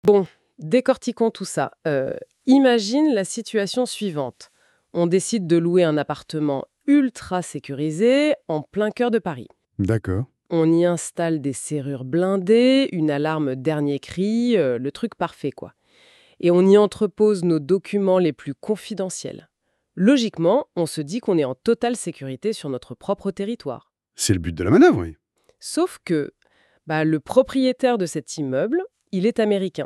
Bon, décortiquons tout ça. Imagine la situation suivante. On décide de louer un appartement ultra sécurisé en plein cœur de Paris. D'accord. On y installe des serrures blindées, une alarme dernier cri, le truc parfait quoi. Et on y entrepose nos documents les plus confidentiels. Logiquement, on se dit qu'on est en totale sécurité sur notre propre territoire. C'est le but de la manœuvre, oui. Sauf que le propriétaire de cet immeuble, il est américain.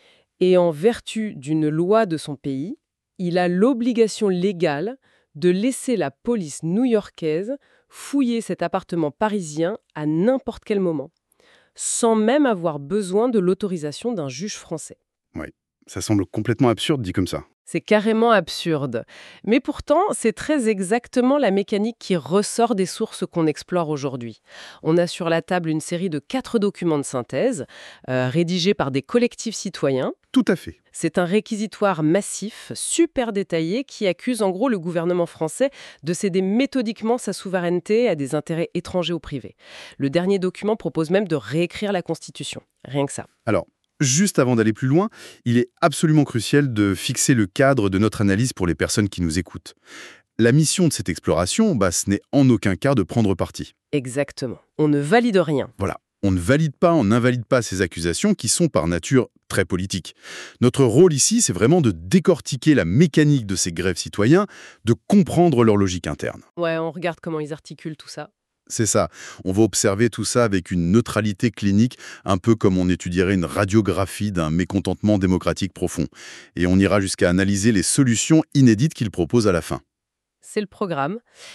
Et en vertu d'une loi de son pays, il a l'obligation légale de laisser la police new-yorkaise fouiller cet appartement parisien à n'importe quel moment, sans même avoir besoin de l'autorisation d'un juge français. Oui. Ça semble complètement absurde dit comme ça. C'est carrément absurde. Mais pourtant, c'est très exactement la mécanique qui ressort des sources qu'on explore aujourd'hui. On a sur la table une série de 4 documents de synthèse, rédigés par des collectifs citoyens. Tout à fait. C'est un réquisitoire massif, super détaillé, qui accuse en gros le gouvernement français de céder méthodiquement sa souveraineté à des intérêts étrangers ou privés. Le dernier document propose même de réécrire la Constitution. Rien que ça. Alors, juste avant d'aller plus loin, il est absolument crucial de fixer le cadre de notre analyse pour les personnes qui nous écoutent. La mission de cette exploration, ce n'est en aucun cas de prendre parti. Exactement. On ne valide rien. Voilà. On ne valide pas, on n'invalide pas ces accusations qui sont par nature très politiques. Notre rôle ici, c'est vraiment de décortiquer la mécanique de ces grèves citoyens, de comprendre leur logique interne. Ouais, on regarde comment ils articulent tout ça. C'est ça. On va observer tout ça avec une neutralité clinique, un peu comme on étudierait une radiographie d'un mécontentement démocratique profond. Et on ira jusqu'à analyser les solutions inédites qu'ils proposent à la fin. C'est le programme.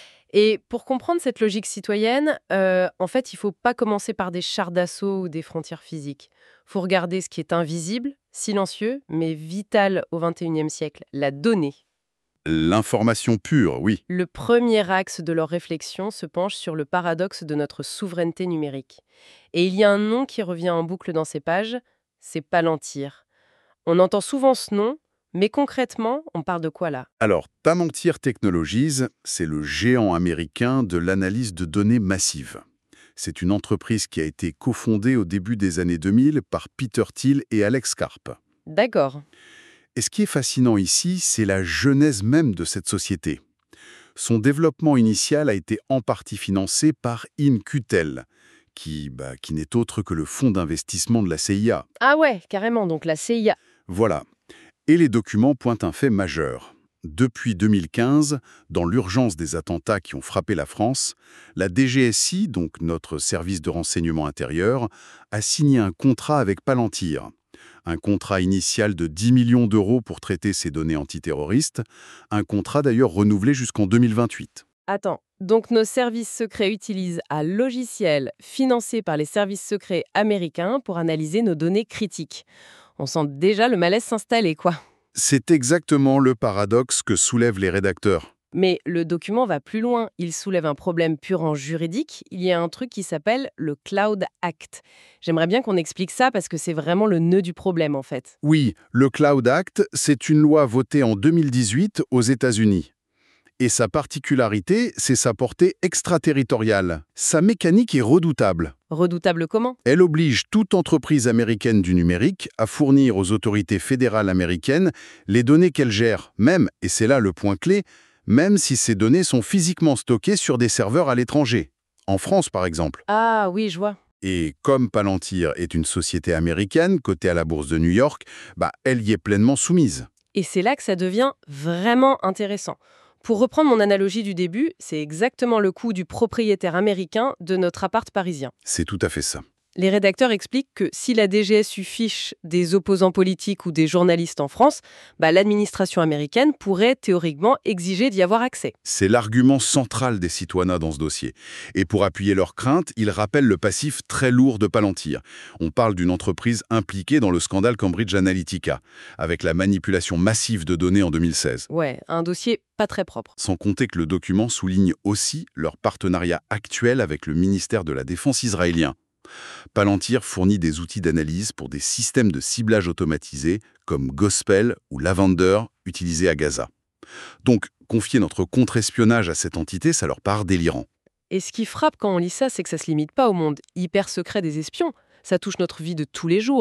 Et pour comprendre cette logique citoyenne, en fait, il ne faut pas commencer par des chars d'assaut ou des frontières physiques. Il faut regarder ce qui est invisible, silencieux, mais vital au XXIe siècle, la donnée. L'information pure, oui. Le premier axe de leur réflexion se penche sur le paradoxe de notre souveraineté numérique. Et il y a un nom qui revient en boucle dans ces pages, c'est Palantir. On entend souvent ce nom, mais concrètement, on parle de quoi là? Alors, Palantir Technologies, c'est le géant américain de l'analyse de données massive. C'est une entreprise qui a été cofondée au début des années 2000 par Peter Thiel et Alex Karp. D'accord. Et ce qui est fascinant ici, c'est la genèse même de cette société. Son développement initial a été en partie financé par In-Q-Tel, qui n'est autre que le fonds d'investissement de la CIA. Ah ouais, carrément, donc la CIA. Voilà. Et les documents pointent un fait majeur. Depuis 2015, dans l'urgence des attentats qui ont frappé la France, la DGSI, donc notre service de renseignement intérieur, a signé un contrat avec Palantir. Un contrat initial de 10 millions d'euros pour traiter ces données antiterroristes, un contrat d'ailleurs renouvelé jusqu'en 2028. Attends, donc nos services secrets utilisent un logiciel financé par les services secrets américains pour analyser nos données critiques. On sent déjà le malaise s'installer, quoi. C'est exactement le paradoxe que soulèvent les rédacteurs. Mais le document va plus loin. Il soulève un problème purement juridique. Il y a un truc qui s'appelle le Cloud Act. J'aimerais bien qu'on explique ça parce que c'est vraiment le nœud du problème, en fait. Oui, le Cloud Act, c'est une loi votée en 2018 aux États-Unis. Et sa particularité, c'est sa portée extraterritoriale. Sa mécanique est redoutable. Redoutable comment? Elle oblige toute entreprise américaine du numérique à fournir aux autorités fédérales américaines les données qu'elle gère, même, et c'est là le point clé, même si ces données sont physiquement stockées sur des serveurs à l'étranger. En France, par exemple. Ah oui, je vois. Et comme Palantir est une société américaine cotée à la bourse de New York, elle y est pleinement soumise. Et c'est là que ça devient vraiment intéressant. Pour reprendre mon analogie du début, c'est exactement le coup du propriétaire américain de notre appart parisien. C'est tout à fait ça. Les rédacteurs expliquent que si la DGSU fiche des opposants politiques ou des journalistes en France, l'administration américaine pourrait théoriquement exiger d'y avoir accès. C'est l'argument central des citoyens dans ce dossier. Et pour appuyer leurs craintes, ils rappellent le passif très lourd de Palantir. On parle d'une entreprise impliquée dans le scandale Cambridge Analytica, avec la manipulation massive de données en 2016. Ouais, un dossier pas très propre. Sans compter que le document souligne aussi leur partenariat actuel avec le ministère de la Défense israélien. Palantir fournit des outils d'analyse pour des systèmes de ciblage automatisés comme Gospel ou Lavender utilisés à Gaza. Donc, confier notre contre-espionnage à cette entité, ça leur paraît délirant. Et ce qui frappe quand on lit ça, c'est que ça se limite pas au monde hyper secret des espions. Ça touche notre vie de tous les jours.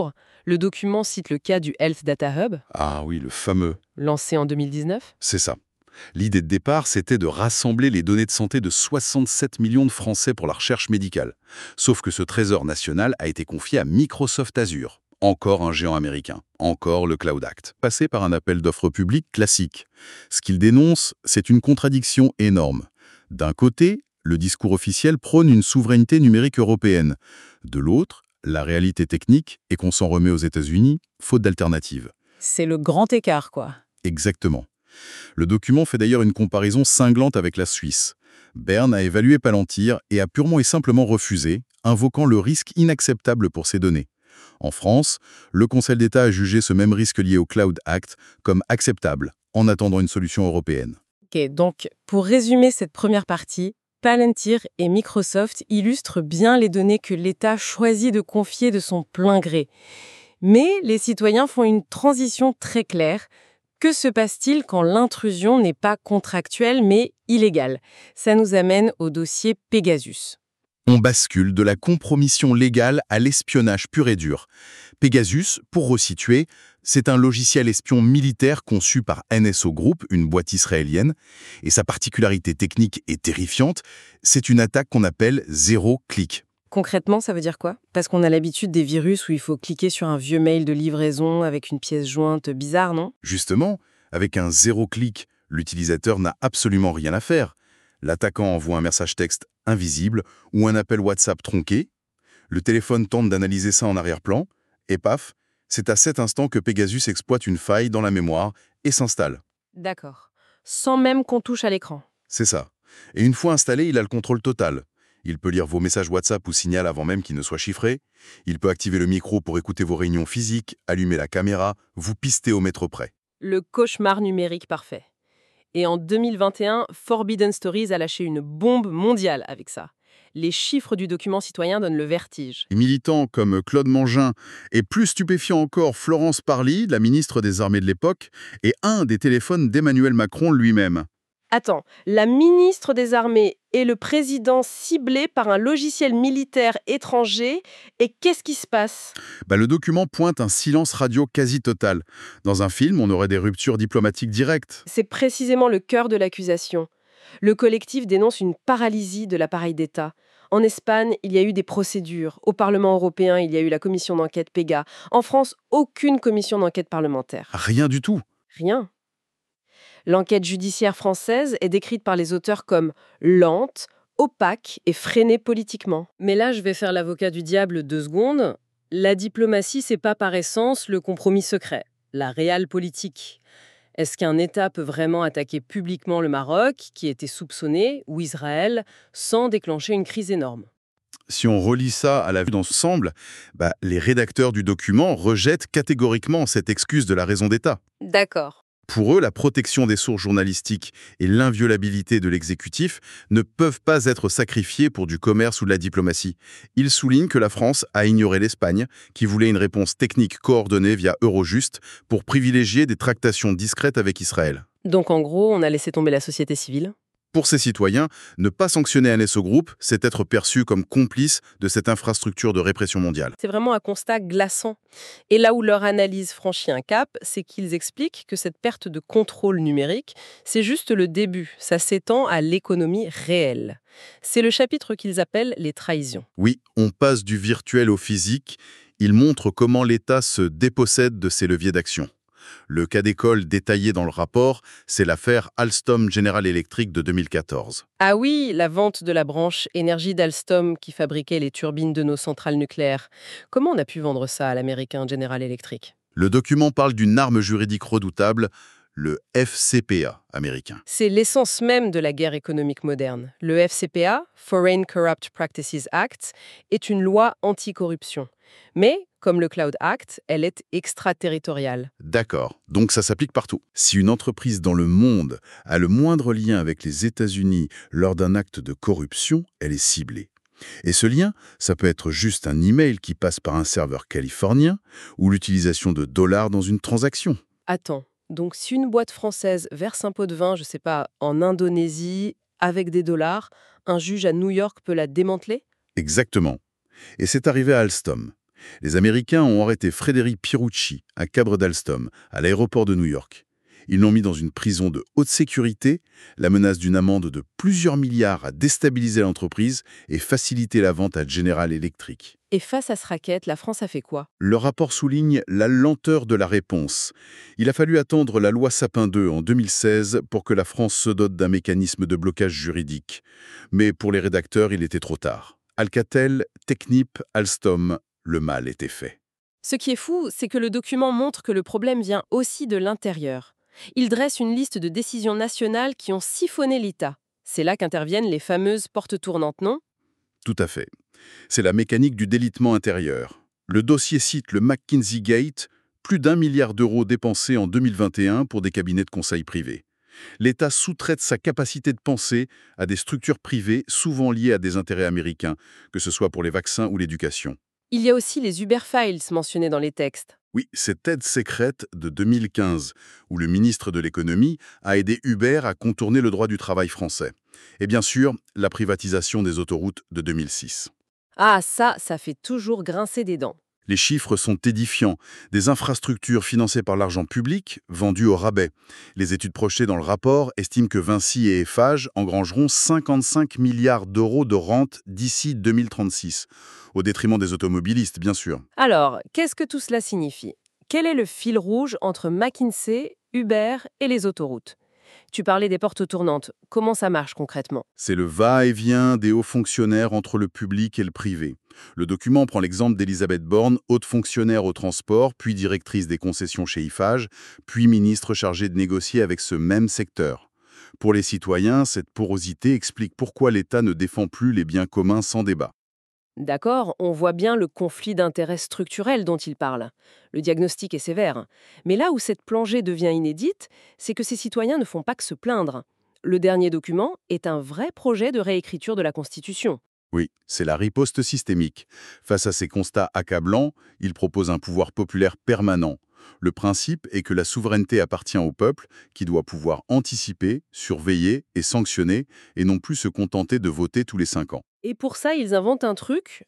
Le document cite le cas du Health Data Hub, Ah oui, le fameux. lancé en 2019. C'est ça. L'idée de départ, c'était de rassembler les données de santé de 67 millions de Français pour la recherche médicale. Sauf que ce trésor national a été confié à Microsoft Azure. Encore un géant américain. Encore le Cloud Act. Passé par un appel d'offres public classique. Ce qu'il dénonce, c'est une contradiction énorme. D'un côté, le discours officiel prône une souveraineté numérique européenne. De l'autre, la réalité technique est qu'on s'en remet aux États-Unis, faute d'alternative. C'est le grand écart, quoi. Exactement. Le document fait d'ailleurs une comparaison cinglante avec la Suisse. Berne a évalué Palantir et a purement et simplement refusé, invoquant le risque inacceptable pour ces données. En France, le Conseil d'État a jugé ce même risque lié au Cloud Act comme acceptable, en attendant une solution européenne. Ok, donc pour résumer cette première partie, Palantir et Microsoft illustrent bien les données que l'État choisit de confier de son plein gré. Mais les citoyens font une transition très claire. Que se passe-t-il quand l'intrusion n'est pas contractuelle mais illégale? Ça nous amène au dossier Pegasus. On bascule de la compromission légale à l'espionnage pur et dur. Pegasus, pour resituer, c'est un logiciel espion militaire conçu par NSO Group, une boîte israélienne, et sa particularité technique est terrifiante, c'est une attaque qu'on appelle zéro-clic. Concrètement, ça veut dire quoi? Parce qu'on a l'habitude des virus où il faut cliquer sur un vieux mail de livraison avec une pièce jointe bizarre, non? Justement, avec un zéro-clic, l'utilisateur n'a absolument rien à faire. L'attaquant envoie un message texte invisible ou un appel WhatsApp tronqué. Le téléphone tente d'analyser ça en arrière-plan, et paf, c'est à cet instant que Pegasus exploite une faille dans la mémoire et s'installe. D'accord. Sans même qu'on touche à l'écran. C'est ça. Et une fois installé, il a le contrôle total. Il peut lire vos messages WhatsApp ou Signal avant même qu'ils ne soient chiffrés. Il peut activer le micro pour écouter vos réunions physiques, allumer la caméra, vous pister au mètre près. Le cauchemar numérique parfait. Et en 2021, Forbidden Stories a lâché une bombe mondiale avec ça. Les chiffres du document citoyen donnent le vertige. Les militants comme Claude Mangin et plus stupéfiant encore Florence Parly, la ministre des Armées de l'époque, et un des téléphones d'Emmanuel Macron lui-même. Attends, la ministre des Armées et le président ciblés par un logiciel militaire étranger, et qu'est-ce qui se passe? Le document pointe un silence radio quasi total. Dans un film, on aurait des ruptures diplomatiques directes. C'est précisément le cœur de l'accusation. Le collectif dénonce une paralysie de l'appareil d'État. En Espagne, il y a eu des procédures. Au Parlement européen, il y a eu la commission d'enquête PEGA. En France, aucune commission d'enquête parlementaire. Rien du tout. Rien. L'enquête judiciaire française est décrite par les auteurs comme lente, opaque et freinée politiquement. Mais là, je vais faire l'avocat du diable 2 secondes. La diplomatie, c'est pas par essence le compromis secret, la réelle politique. Est-ce qu'un État peut vraiment attaquer publiquement le Maroc, qui était soupçonné, ou Israël, sans déclencher une crise énorme? Si on relie ça à la vue d'ensemble, les rédacteurs du document rejettent catégoriquement cette excuse de la raison d'État. D'accord. Pour eux, la protection des sources journalistiques et l'inviolabilité de l'exécutif ne peuvent pas être sacrifiées pour du commerce ou de la diplomatie. Ils soulignent que la France a ignoré l'Espagne, qui voulait une réponse technique coordonnée via Eurojust pour privilégier des tractations discrètes avec Israël. Donc en gros, on a laissé tomber la société civile. Pour ces citoyens, ne pas sanctionner NSO Group, c'est être perçu comme complice de cette infrastructure de répression mondiale. C'est vraiment un constat glaçant. Et là où leur analyse franchit un cap, c'est qu'ils expliquent que cette perte de contrôle numérique, c'est juste le début. Ça s'étend à l'économie réelle. C'est le chapitre qu'ils appellent les trahisons. Oui, on passe du virtuel au physique. Ils montrent comment l'État se dépossède de ses leviers d'action. Le cas d'école détaillé dans le rapport, c'est l'affaire Alstom General Electric de 2014. Ah oui, la vente de la branche énergie d'Alstom qui fabriquait les turbines de nos centrales nucléaires. Comment on a pu vendre ça à l'américain General Electric? Le document parle d'une arme juridique redoutable, le FCPA américain. C'est l'essence même de la guerre économique moderne. Le FCPA, Foreign Corrupt Practices Act, est une loi anticorruption. Mais, comme le Cloud Act, elle est extraterritoriale. D'accord, donc ça s'applique partout. Si une entreprise dans le monde a le moindre lien avec les États-Unis lors d'un acte de corruption, elle est ciblée. Et ce lien, ça peut être juste un email qui passe par un serveur californien ou l'utilisation de dollars dans une transaction. Attends, donc si une boîte française verse un pot de vin, je sais pas, en Indonésie, avec des dollars, un juge à New York peut la démanteler? Exactement. Et c'est arrivé à Alstom. Les Américains ont arrêté Frédéric Pierucci à Cabre d'Alstom, à l'aéroport de New York. Ils l'ont mis dans une prison de haute sécurité. La menace d'une amende de plusieurs milliards a déstabilisé l'entreprise et facilité la vente à General Electric. Et face à ce racket, la France a fait quoi? Le rapport souligne la lenteur de la réponse. Il a fallu attendre la loi Sapin II en 2016 pour que la France se dote d'un mécanisme de blocage juridique. Mais pour les rédacteurs, il était trop tard. Alcatel, Technip, Alstom, le mal était fait. Ce qui est fou, c'est que le document montre que le problème vient aussi de l'intérieur. Il dresse une liste de décisions nationales qui ont siphonné l'État. C'est là qu'interviennent les fameuses portes tournantes, non? Tout à fait. C'est la mécanique du délitement intérieur. Le dossier cite le McKinsey Gate, plus d'1 milliard d'euros dépensés en 2021 pour des cabinets de conseil privés. L'État sous-traite sa capacité de penser à des structures privées souvent liées à des intérêts américains, que ce soit pour les vaccins ou l'éducation. Il y a aussi les Uber Files mentionnés dans les textes. Oui, cette aide secrète de 2015, où le ministre de l'économie a aidé Uber à contourner le droit du travail français. Et bien sûr, la privatisation des autoroutes de 2006. Ah, ça fait toujours grincer des dents. Les chiffres sont édifiants. Des infrastructures financées par l'argent public, vendues au rabais. Les études projetées dans le rapport estiment que Vinci et Eiffage engrangeront 55 milliards d'euros de rente d'ici 2036, au détriment des automobilistes, bien sûr. Alors, qu'est-ce que tout cela signifie? Quel est le fil rouge entre McKinsey, Uber et les autoroutes? Tu parlais des portes tournantes. Comment ça marche concrètement? C'est le va-et-vient des hauts fonctionnaires entre le public et le privé. Le document prend l'exemple d'Elisabeth Borne, haute fonctionnaire au transport, puis directrice des concessions chez Eiffage, puis ministre chargée de négocier avec ce même secteur. Pour les citoyens, cette porosité explique pourquoi l'État ne défend plus les biens communs sans débat. D'accord, on voit bien le conflit d'intérêts structurel dont il parle. Le diagnostic est sévère. Mais là où cette plongée devient inédite, c'est que ces citoyens ne font pas que se plaindre. Le dernier document est un vrai projet de réécriture de la Constitution. Oui, c'est la riposte systémique. Face à ces constats accablants, il propose un pouvoir populaire permanent. Le principe est que la souveraineté appartient au peuple, qui doit pouvoir anticiper, surveiller et sanctionner, et non plus se contenter de voter tous les 5 ans. Et pour ça, ils inventent un truc,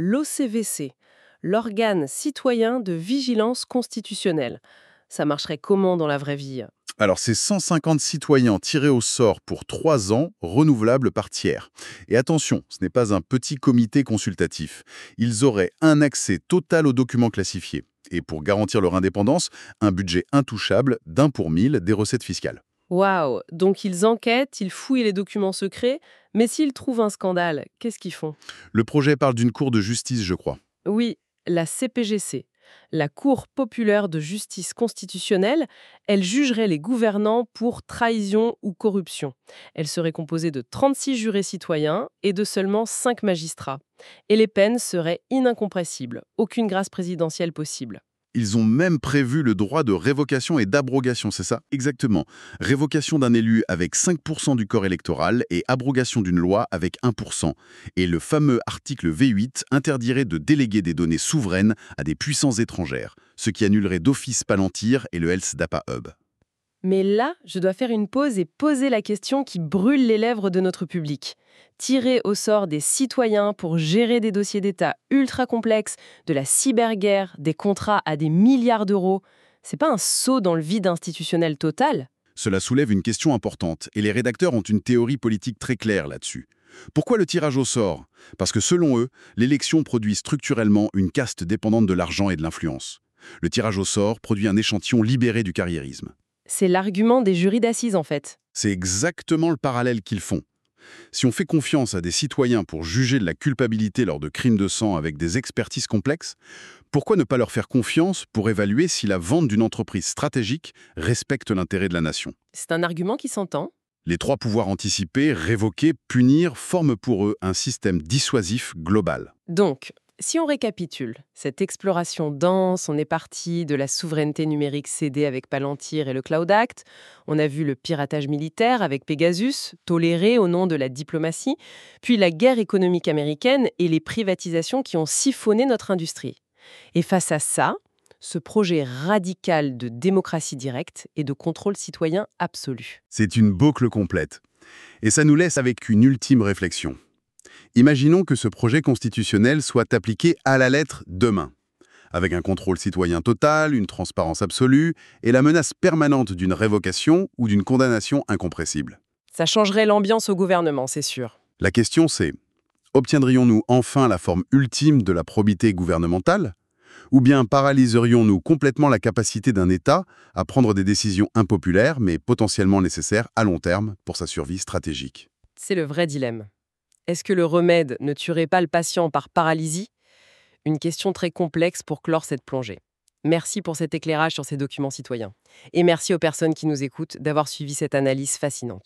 l'OCVC, l'organe citoyen de vigilance constitutionnelle. Ça marcherait comment dans la vraie vie? Alors, c'est 150 citoyens tirés au sort pour 3 ans, renouvelables par tiers. Et attention, ce n'est pas un petit comité consultatif. Ils auraient un accès total aux documents classifiés. Et pour garantir leur indépendance, un budget intouchable d'1 pour 1000 des recettes fiscales. Waouh! Donc ils enquêtent, ils fouillent les documents secrets, mais s'ils trouvent un scandale, qu'est-ce qu'ils font? Le projet parle d'une cour de justice, je crois. Oui, la CPGC, la Cour populaire de justice constitutionnelle, elle jugerait les gouvernants pour trahison ou corruption. Elle serait composée de 36 jurés citoyens et de seulement 5 magistrats. Et les peines seraient inimcompressibles, aucune grâce présidentielle possible. Ils ont même prévu le droit de révocation et d'abrogation, c'est ça? Exactement. Révocation d'un élu avec 5% du corps électoral et abrogation d'une loi avec 1%. Et le fameux article V8 interdirait de déléguer des données souveraines à des puissances étrangères, ce qui annulerait d'office Palantir et le Health Data Hub. Mais là, je dois faire une pause et poser la question qui brûle les lèvres de notre public. Tirer au sort des citoyens pour gérer des dossiers d'État ultra complexes, de la cyberguerre, des contrats à des milliards d'euros, c'est pas un saut dans le vide institutionnel total? Cela soulève une question importante, et les rédacteurs ont une théorie politique très claire là-dessus. Pourquoi le tirage au sort? Parce que selon eux, l'élection produit structurellement une caste dépendante de l'argent et de l'influence. Le tirage au sort produit un échantillon libéré du carriérisme. C'est l'argument des jurys d'assises en fait. C'est exactement le parallèle qu'ils font. Si on fait confiance à des citoyens pour juger de la culpabilité lors de crimes de sang avec des expertises complexes, pourquoi ne pas leur faire confiance pour évaluer si la vente d'une entreprise stratégique respecte l'intérêt de la nation? C'est un argument qui s'entend. Les 3 pouvoirs anticipés, révoquer, punir, forment pour eux un système dissuasif global. Donc, si on récapitule, cette exploration dense, on est parti de la souveraineté numérique cédée avec Palantir et le Cloud Act, on a vu le piratage militaire avec Pegasus, toléré au nom de la diplomatie, puis la guerre économique américaine et les privatisations qui ont siphonné notre industrie. Et face à ça, ce projet radical de démocratie directe et de contrôle citoyen absolu. C'est une boucle complète. Et ça nous laisse avec une ultime réflexion. Imaginons que ce projet constitutionnel soit appliqué à la lettre demain. avec un contrôle citoyen total, une transparence absolue et la menace permanente d'une révocation ou d'une condamnation incompressible. Ça changerait l'ambiance au gouvernement, c'est sûr. La question c'est, obtiendrions-nous enfin la forme ultime de la probité gouvernementale? Ou bien paralyserions-nous complètement la capacité d'un État à prendre des décisions impopulaires mais potentiellement nécessaires à long terme pour sa survie stratégique? C'est le vrai dilemme. Est-ce que le remède ne tuerait pas le patient par paralysie? Une question très complexe pour clore cette plongée. Merci pour cet éclairage sur ces documents citoyens. Et merci aux personnes qui nous écoutent d'avoir suivi cette analyse fascinante.